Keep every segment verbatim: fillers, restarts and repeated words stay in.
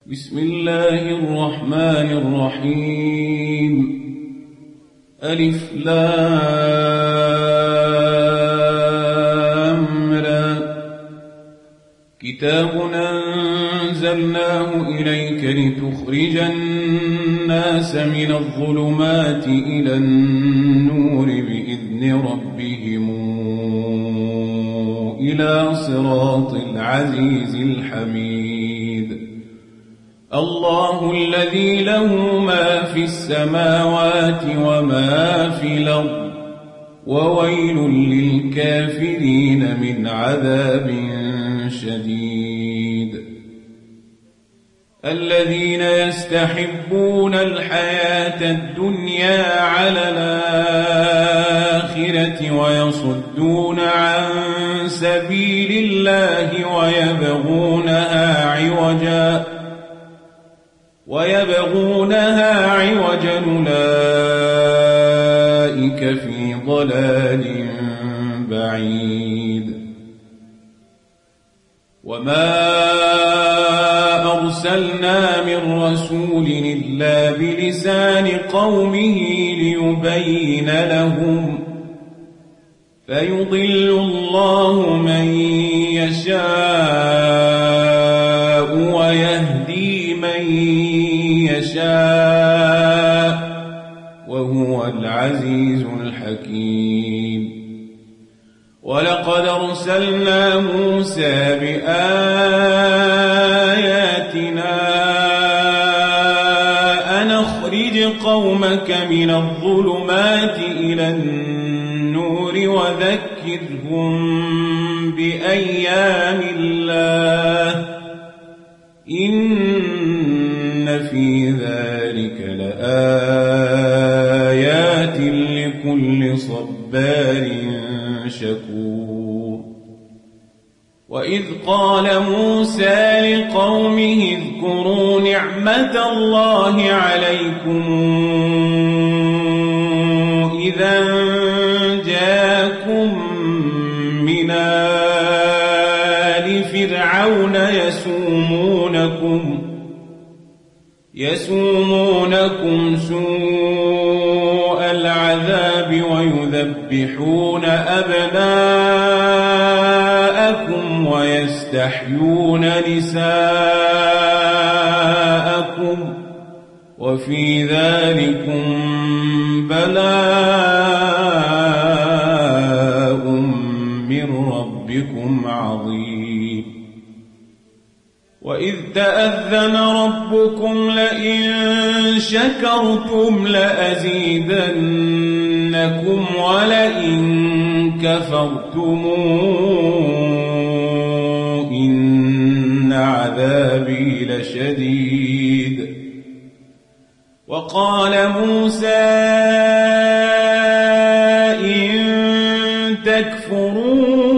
بسم الله الرحمن الرحيم. ألف لام را. كتاب أنزلناه إليك لتخرج الناس من الظلمات إلى النور بإذن ربهم إلى صراط العزيز الحميد. الله الذي له ما في السماوات وما في الأرض وويل للكافرين من عذاب شديد. الذين يستحبون الحياة الدنيا على الآخرة ويصدون عن سبيل الله ويبغونها عوجا ويبغونها عوجا أولئك في ضلال بعيد. وما أرسلنا من رسول إلا بلسان قومه ليبين لهم فيضل الله من يشاء ويهدي من يشاء وهو العزيز الحكيم. ولقد أرسلنا موسى بآياتنا أن أخرج قومك من الظلمات إلى النور وذكرهم بأيام الله إن في ذلك لآيات لكل صبار شكور. وإذ قال موسى لقومه اذكروا نعمة الله عليكم إذا جاءكم من آل فرعون يسومونكم يسومونكم سوء العذاب ويذبحون أبناءكم ويستحيون نساءكم وفي ذلكم بلاء من ربكم عظيم. وإذ تأذن ربكم لئن شكرتم لأزيدنكم ولئن كفرتم إن عذابي لشديد. وقال موسى إن تكفروا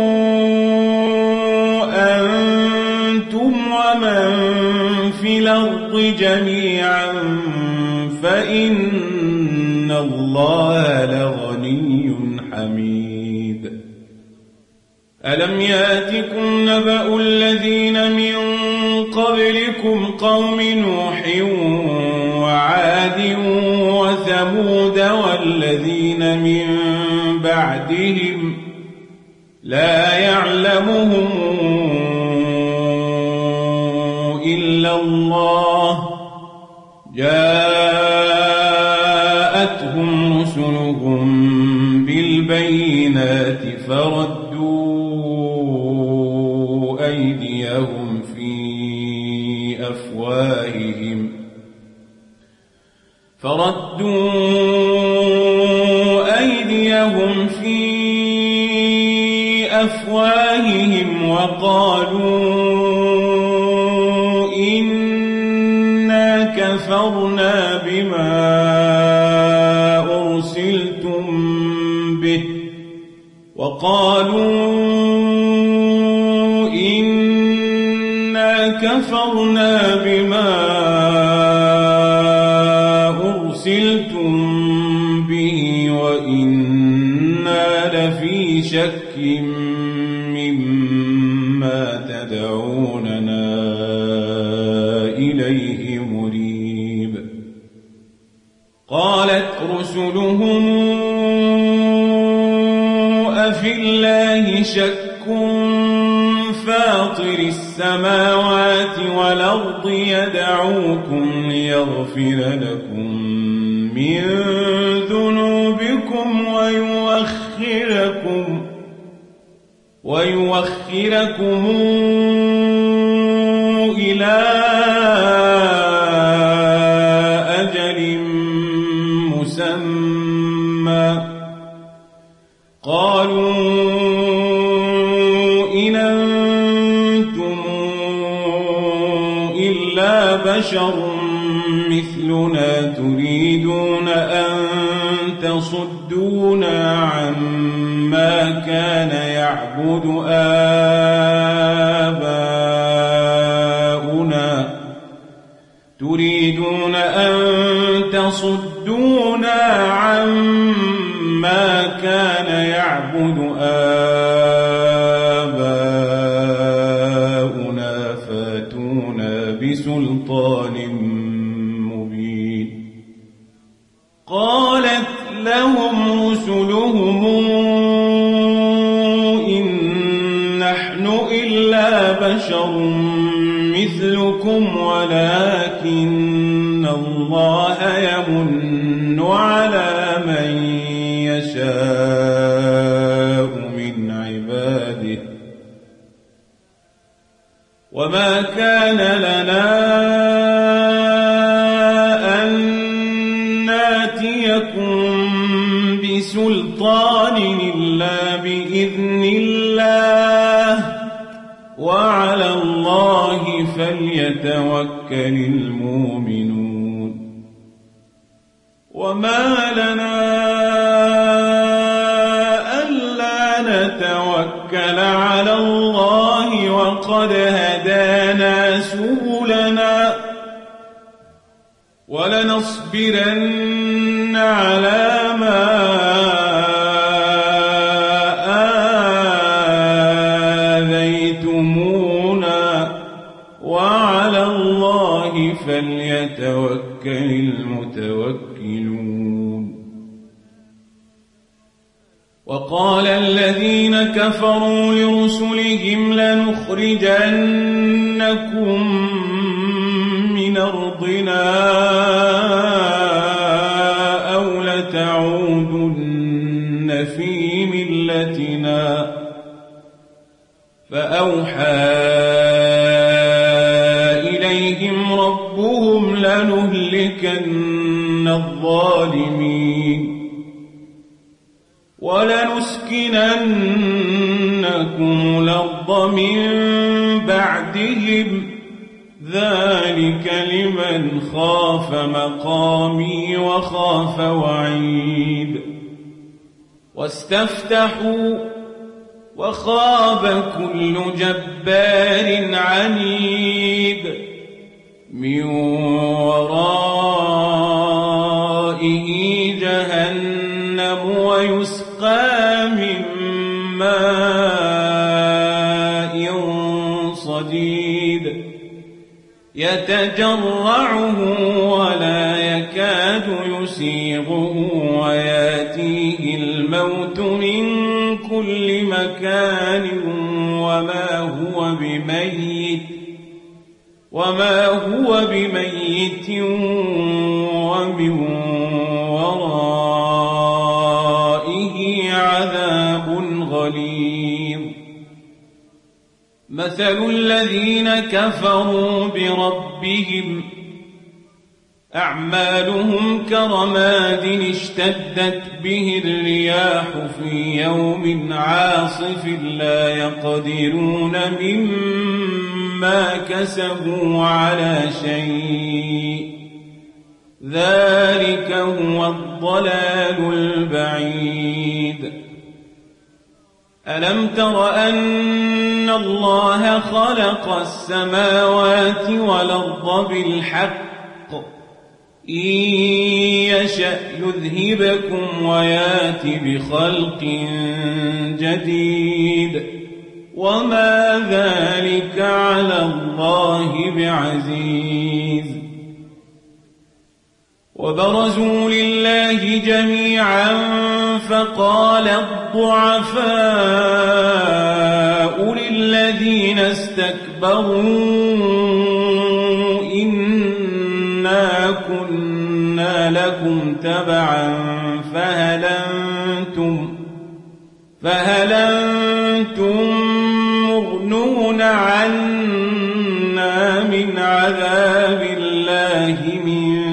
ومن في الأرض جميعا فإن الله لغني حميد. ألم يأتكم نبأ الذين من قبلكم قوم نوح وعاد وثمود والذين من بعدهم لا يعلمهم إلا الله جاءتهم رسلهم بالبينات فردوا أيديهم في أفواههم فردوا أيديهم في أفواههم وقالوا كفرنا بما أرسلتم به وقالوا إنا كفرنا بما أرسلتم به وإنا لفي شك مما تدعوننا إليه مريب قالت رسلهم أفي الله شك فاطر السماوات والأرض يدعوكم ليغفر لكم من ذنوبكم ويؤخركم ويؤخركم إلى أجل مسمى قالوا إن أنتم إلا بشر مثلنا تريدون أن تصدونا عما كان يعبد آباؤنا تريدون أن تصدونا عما كان يعبد آباؤنا فاتونا بسلطان مبين قالت لهم رسلهم إن نحن إلا بشر مثلكم ولكن الله يمن على من يشاء من عباده وما كان لنا أن ناتيكم بسلطان إلا بإذن الله وعلى الله فليتوكل المؤمنون وما لنا ألا نتوكل على الله وقد هدانا سبلنا ولنصبرن على ما آذيتمونا وعلى الله فليتوكل المتوكلون وقال الذين كفروا لرسلهم لنخرجنكم من أرضنا أو لتعودن في ملتنا فأوحى إليهم ربهم لنهلكن الظالمين ولنسكننكم الأرض من بعدهم ذلك لمن خاف مقامي وخاف وعيد واستفتحوا وخاب كل جبار عنيد من ورائه جهنم ويسقى من ماء صديد يتجرعه ولا يكاد يسيغه وياتيه الموت من كل مكان وما هو بميت وما هو بميت ومن ورائه عذاب غليظ مثل الذين كفروا بربهم أعمالهم كرماد اشتدت به الرياح في يوم عاصف لا يقدرون مما كسبوا على شيء ذلك هو الضلال البعيد ألم تر أن الله خلق السماوات والأرض بالحق إن يشأ يذهبكم ويات بخلق جديد وما ذلك على الله بعزيز وبرزوا لله جميعا فقال الضعفاء للذين استكبروا إنا كنا لكم تبعا فهل أنتم فهل أنتم مغنون عنا من عذاب الله من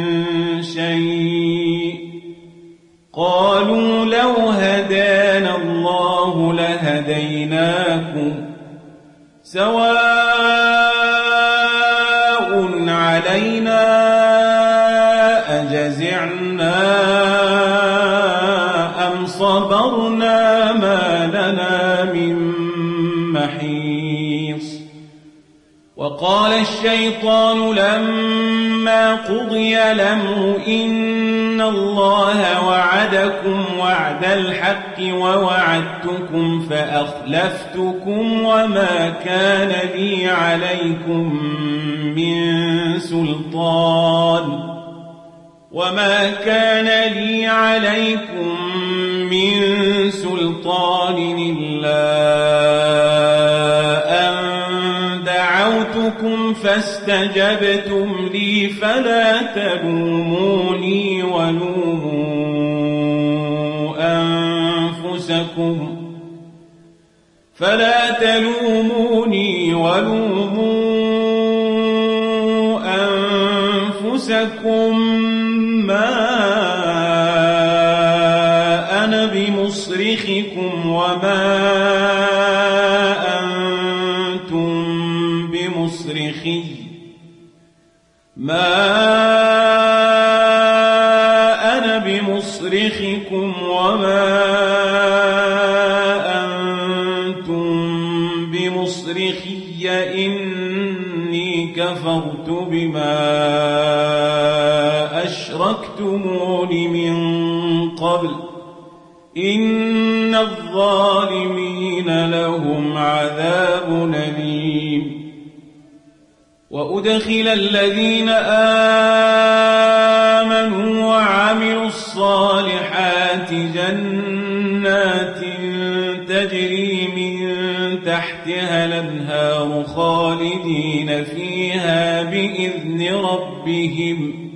شيء قالوا لو هدانا الله لهديناكم سواء علينا أجزعنا أم صبرنا ما لنا من محيص وقال الشيطان لما قضي الأمر إن الله وعدكم وعد الحق ووعدتكم فأخلفتكم وما كان لي عليكم من سلطان وما كان لي عليكم من سلطان إلا أن دعوتكم فاستجبتم لي فلا تلوموني ولوموا أنفسكم فلا تلوموني ولوموا أنفسكم ما أنا بمصرخكم وما أنتم بمصرخي ما أنا بمصرخكم وما أنتم بمصرخي إني كفرت بما أشركتمون من قبل إن الظالمين لهم عذاب أليم وأدخل الذين آمنوا وعملوا الصالحات جنات تجري من تحتها الأنهار خالدين فيها بإذن ربهم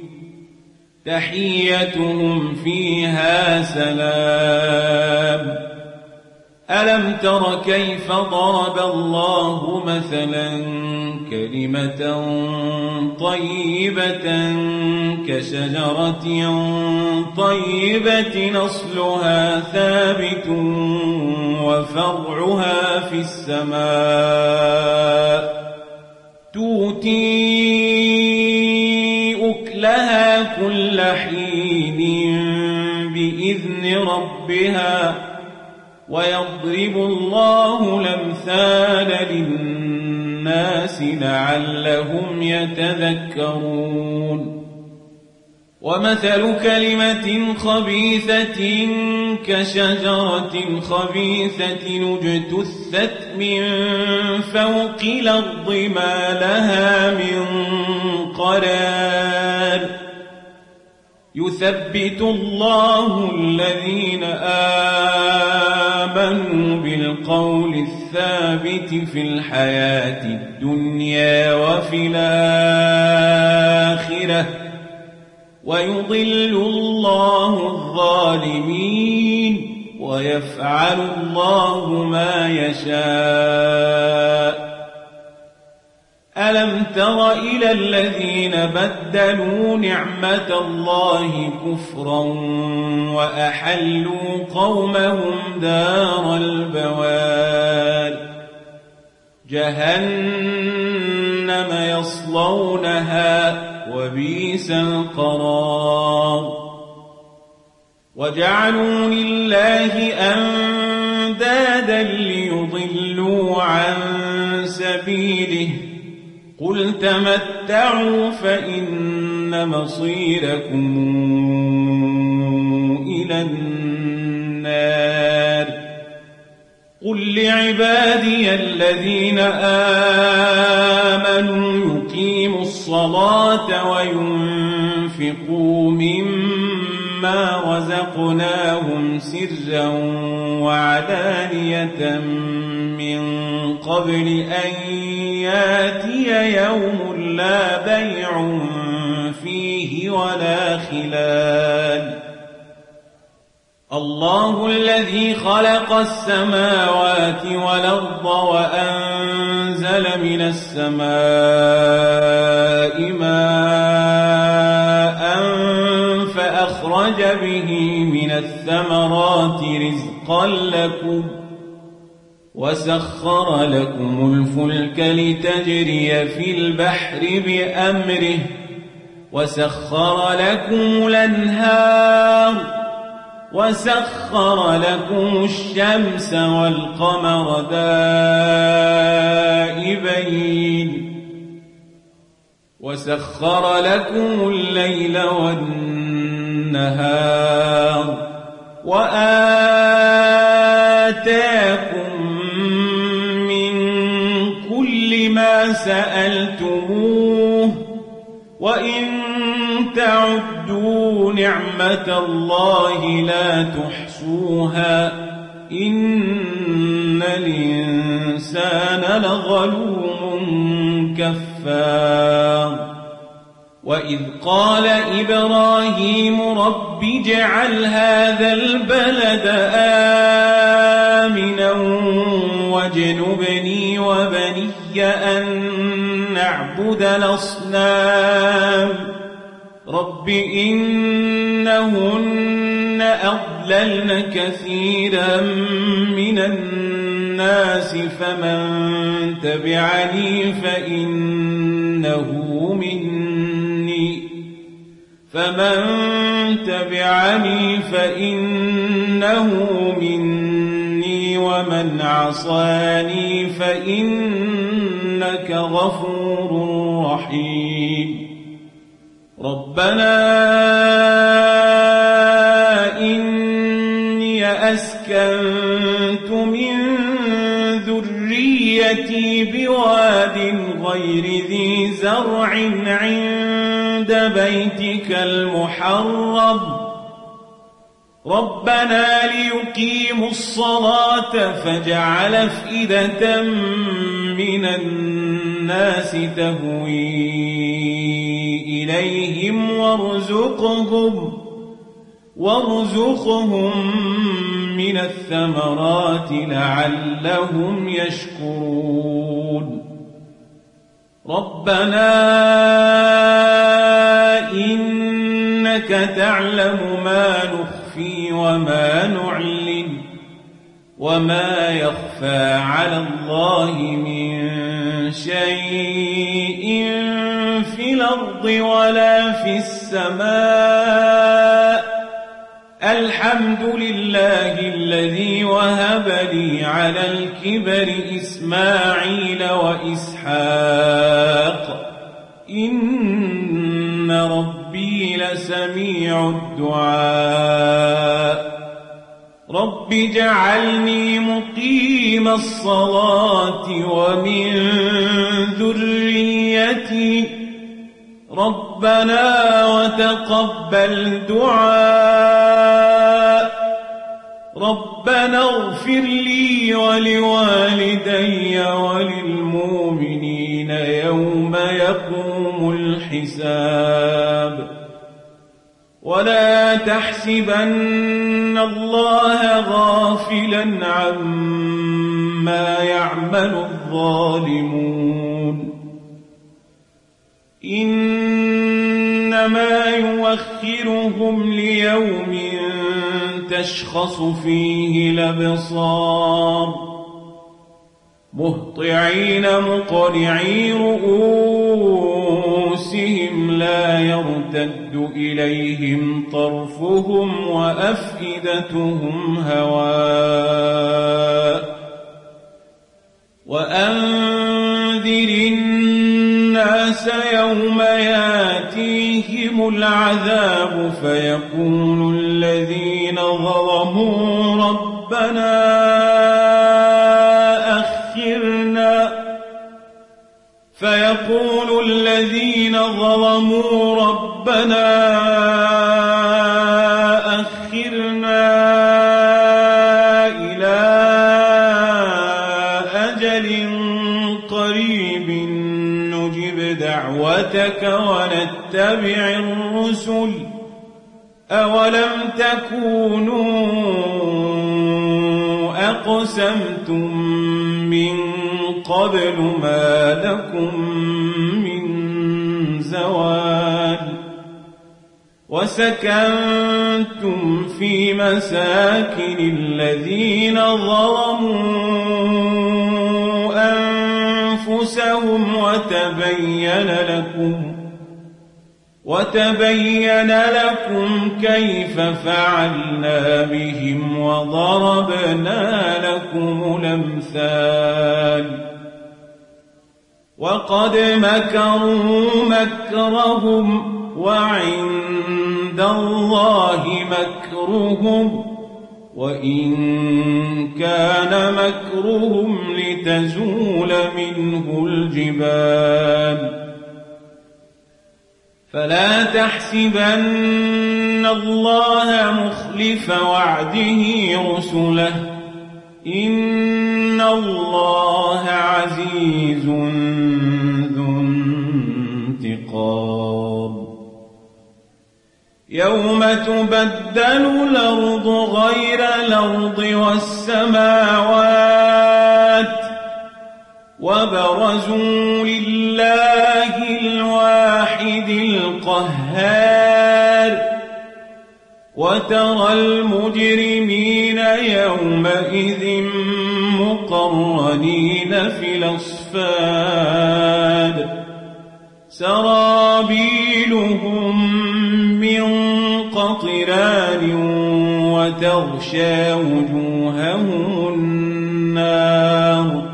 تحيتهم فيها سلام ألم تر كيف ضرب الله مثلا كلمة طيبة كشجرة طيبة أصلها ثابت وفرعها في السماء تؤتي أكلها كل حين بإذن ربها ويضرب الله الأمثال للناس لعلهم يتذكرون ومثل كلمة خبيثة كشجرة خبيثة اجتثت من فوق الأرض ما لها من قرار يثبت الله الذين آمنوا بالقول الثابت في الحياة الدنيا وفي الآخرة ويضل الله الظالمين ويفعل الله ما يشاء ألم تر إلى الذين بدلوا نعمة الله كفرا وأحلوا قومهم دار البوار جهنم يصلونها وبئس القرار وجعلوا لله أندادا ليضلوا عن سبيله قل تمتعوا فإن مصيركم إلى النار قل عبادي الذين آمنوا يقيموا الصلاة وينفقوا مما رزقناهم سرا وعلانية من قبل أن ياتي يوم لا بيع فيه ولا خلال. الله الذي خلق السماوات والأرض وأنزل من السماء ماء فأخرج به من الثمرات رزقا لكم وسخر لكم الفلك لتجري في البحر بأمره وسخر لكم الأنهار وسخر لكم الشمس والقمر دائبين وسخر لكم الليل والنهار وآتاكم من كل ما سألتموه وإن تعدوا نعمة الله لا تحصوها إن الإنسان لظلوم كفار. وإذ قال إبراهيم رب اجعل هذا البلد آمنا واجنبني وبني أن نعبد الأصنام رب إنهن أضللن كثيرا من الناس فمن تبعني فإنه مني فمن تبعني فإنه مني ومن عصاني فإنك غفور رحيم. ربنا إني أسكنت من ذريتي بواد غير ذي زرع عند بيتك المحرم ربنا ليقيموا الصلاة فاجعل أفئدة من الناس تهوي إليهم وارزقهم وارزقهم من الثمرات لعلهم يشكرون. ربنا إنك تعلم ما نخفي وما نعلن وما يخفى على الله من شيء في الأرض ولا في السماء الحمد لله الذي وهب لي على الكبر إسماعيل وإسحاق إن ربي لسميع الدعاء. رب اجعلني مقيم الصلاة ومن ذريتي ربنا وتقبل دعاء. ربنا اغفر لي ولوالدي وللمؤمنين يوم يقوم الحساب. ولا تحسبن الله غافلا عما يعمل الظالمون إنما يوخرهم ليوم تشخص فيه الأبصار مهطعين مقنعي رؤوسهم لا يرتد إليهم طرفهم وأفئدتهم هواء. وأنذر الناس يوم ياتيهم العذاب فيقول الذين ظلموا ربنا سيقول الذين ظلموا ربنا أخرنا إلى أجل قريب نجب دعوتك ونتبع الرسل أولم تكونوا أقسمتم من قبل ما لكم من زوال وسكنتم في مساكن الذين ظلموا أنفسهم وتبين لكم وتبين لكم كيف فعلنا بهم وضربنا لكم الأمثال وقد مكروا مكرهم وعند الله مكرهم وإن كان مكرهم لتزول منه الجبال فلا تحسبن الله مخلف وعده رسله إن الله عزيز ذو انتقام يوم تبدل الأرض غير الأرض والسماوات وبرزوا لله الواحد القهار وترى المجرمين يومئذ مقرنين في الأصفاد سرابيلهم من قطران وتغشى وجوههم النار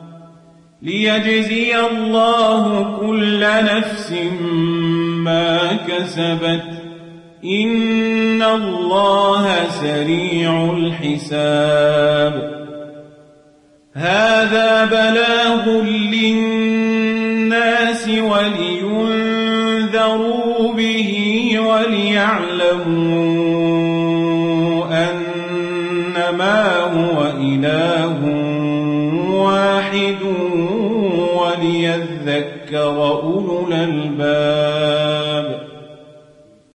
ليجزي الله كل نفس ما كسبت إن الله سريع الحساب هذا بلاغ للناس ولينذروا به وليعلموا أنما هو إله واحد وليذكر أولو الألباب